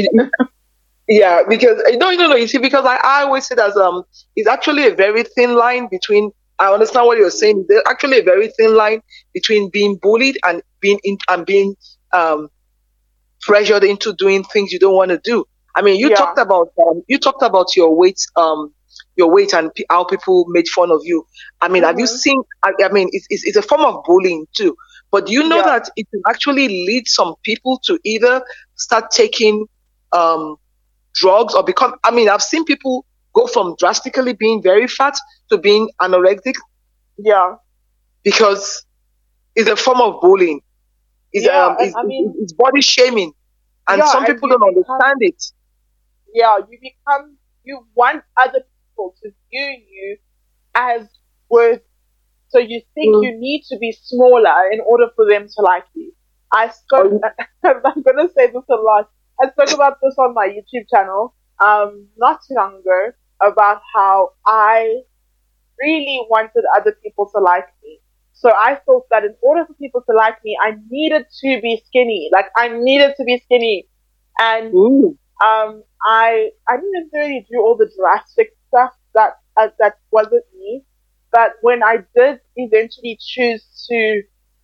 Yeah, because no, no, no. You see, because I, I always say that um, it's actually a very thin line between. I understand what you're saying. There's actually a very thin line between being bullied and being in, and being um pressured into doing things you don't want to do. I mean, you Yeah. talked about um, you talked about your weight, um, your weight and p- how people made fun of you. I mean, have you Mhm. seen? I, I mean, it's, it's it's a form of bullying too. But do you know Yeah. that it can actually lead some people to either start taking um drugs or become? I mean, I've seen people go from drastically being very fat to being anorexic Yeah. because it's a form of bullying. It's Yeah, um, and it's, I mean- it's body shaming, and Yeah, some and people you don't become- understand it. Yeah, you become, you want other people to view you as worth. So you think Mm. you need to be smaller in order for them to like you. I spoke, I'm going to say this a lot. I spoke about this on my YouTube channel um, not too long ago about how I really wanted other people to like me. So I thought that in order for people to like me, I needed to be skinny. Like I needed to be skinny. And Ooh. um, I I didn't necessarily do all the drastic stuff that uh, that wasn't me. But when I did eventually choose to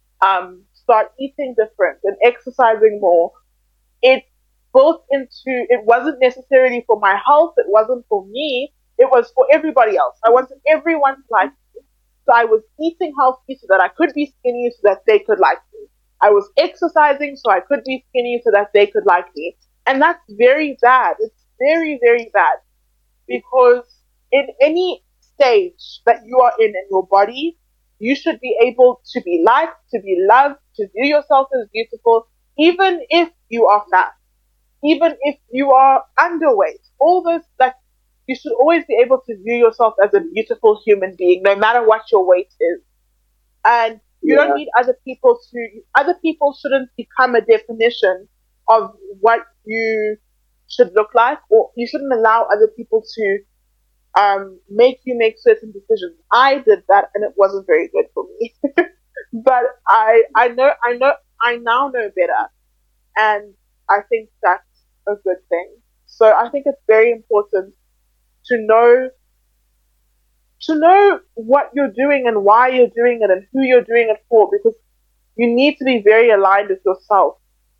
um, start eating different and exercising more, it built into, it wasn't necessarily for my health, it wasn't for me, it was for everybody else. I wanted everyone to like me. So I was eating healthy so that I could be skinny so that they could like me. I was exercising so I could be skinny so that they could like me. And that's very bad. It's very, very bad. Because in any stage that you are in in your body, you should be able to be liked, to be loved, to view yourself as beautiful, even if you are fat, even if you are underweight. All those, that you should always be able to view yourself as a beautiful human being, no matter what your weight is. And you Yeah. don't need other people to, other people shouldn't become a definition of what you should look like, or you shouldn't allow other people to um, make you make certain decisions. I did that and it wasn't very good for me. But I, I know, I know, I now know better. And I think that's a good thing. So I think it's very important to know to know what you're doing and why you're doing it and who you're doing it for, because you need to be very aligned with yourself.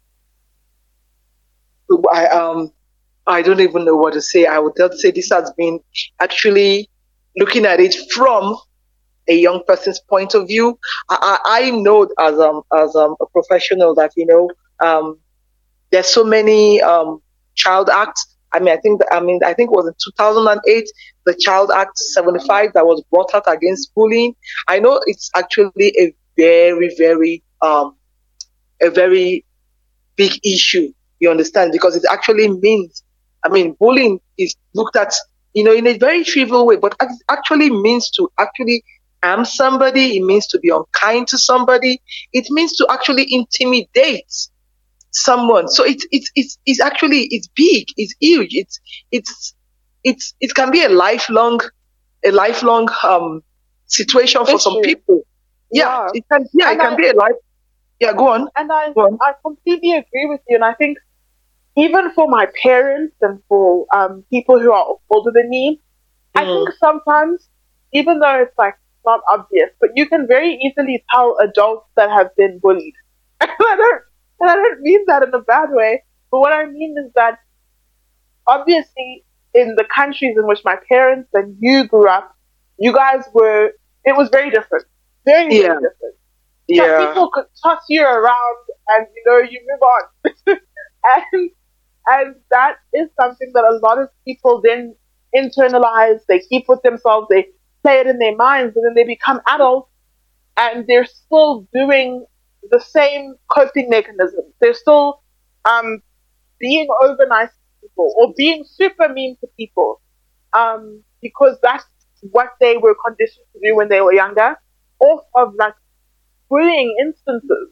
I um I don't even know what to say. I would just say this has been actually looking at it from a young person's point of view. I, I, I know as um as um a professional that you know um there's so many um child acts. I mean I think that, I mean I think it was in two thousand eight the Child Act seventy-five that was brought out against bullying. I know it's actually a very very um a very big issue. You understand, because it actually means, I mean, bullying is looked at, you know, in a very trivial way, but it actually means to actually harm somebody. It means to be unkind to somebody. It means to actually intimidate someone. So it's it's it's it's actually it's big. It's huge. It's it's it's it can be a lifelong a lifelong um situation for some Issue. people. Yeah, Yeah. it can. Yeah, And it can I- be a life. Yeah, go on. And I, Go on. I completely agree with you. And I think even for my parents and for um, people who are older than me, I Mm. think sometimes, even though it's like not obvious, but you can very easily tell adults that have been bullied. And I don't, and I don't mean that in a bad way. But what I mean is that obviously in the countries in which my parents and you grew up, you guys were, it was very different. Very, very Yeah. different. Yeah. Some people could toss you around and, you know, you move on. And and that is something that a lot of people then internalize. They keep with themselves. They play it in their minds, and then they become adults, and they're still doing the same coping mechanisms. They're still um, being over nice to people or being super mean to people um, because that's what they were conditioned to do when they were younger, off of like bullying instances.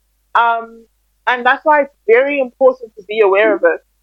Um, and that's why it's very important to be aware of it.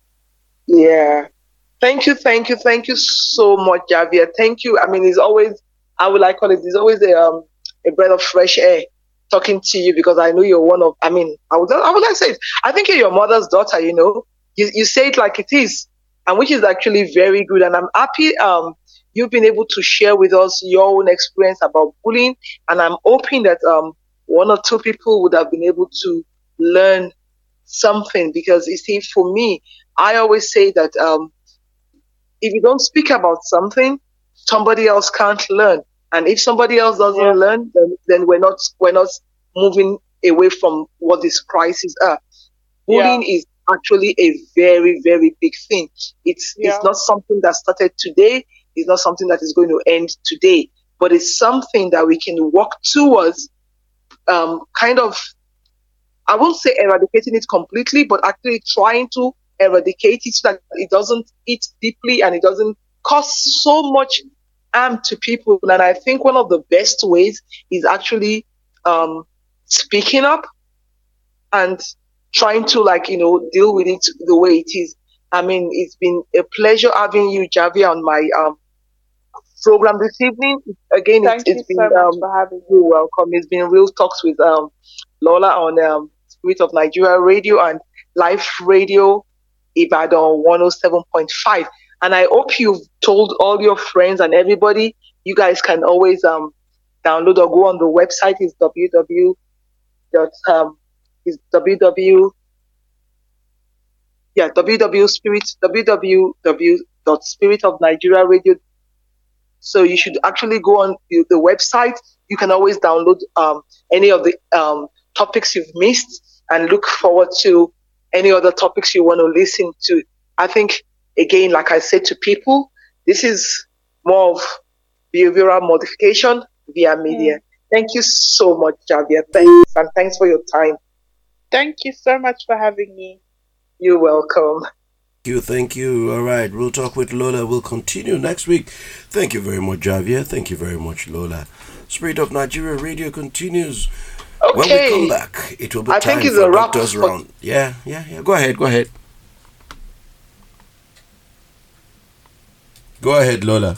Yeah. Thank you, thank you, thank you so much, Javier. Thank you. I mean, it's always, I would like call it, it's always a, um, a breath of fresh air talking to you, because I know you're one of, I mean, I would, I would like to say it. I think you're your mother's daughter, you know. You, you say it like it is, and which is actually very good. And I'm happy um, you've been able to share with us your own experience about bullying. And I'm hoping that um, one or two people would have been able to learn something, because you see, for me, I always say that um, if you don't speak about something, somebody else can't learn. And if somebody else doesn't yeah. learn, then, then we're not we're not moving away from what these crises are. Bullying yeah. is actually a very, very big thing. It's yeah. it's not something that started today. It's not something that is going to end today. But it's something that we can work towards, um, kind of, I won't say eradicating it completely, but actually trying to eradicate it so that it doesn't eat deeply and it doesn't cause so much harm to people. And I think one of the best ways is actually um, speaking up and trying to, like, you know, deal with it the way it is. I mean, it's been a pleasure having you, Javier, on my um, program this evening. Again, Thank it's, it's you been so much um, for having me. You're welcome. It's been real talks with um, Lola on um, Spirit of Nigeria Radio and Live Radio Ibadan one oh seven point five. And I hope you've told all your friends and everybody. You guys can always um, download or go on the website. It's www. Um, is www. Yeah, www spirit www dot spirit of Nigeria Radio. So you should actually go on the, the website. You can always download um, any of the um, topics you've missed and look forward to any other topics you want to listen to. I think, again, like I said to people, this is more of behavioral modification via media. Mm. Thank you so much, Javier. Thanks, and thanks for your time. Thank you so much for having me. You're welcome. Thank you, thank you. All right, we'll talk with Lola. We'll continue next week. Thank you very much, Javier. Thank you very much, Lola. Spirit of Nigeria Radio continues. Okay. When we come back, it will be I time think it's for a wrap. Doctors Round. Yeah, yeah, yeah. Go ahead, go ahead. Go ahead, Lola.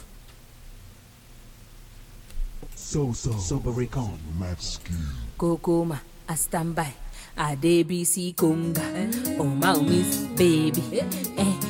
So, so, Super Recon. Kokoma, I stand by. A D B C Conga. Oh, my miss, baby. Eh.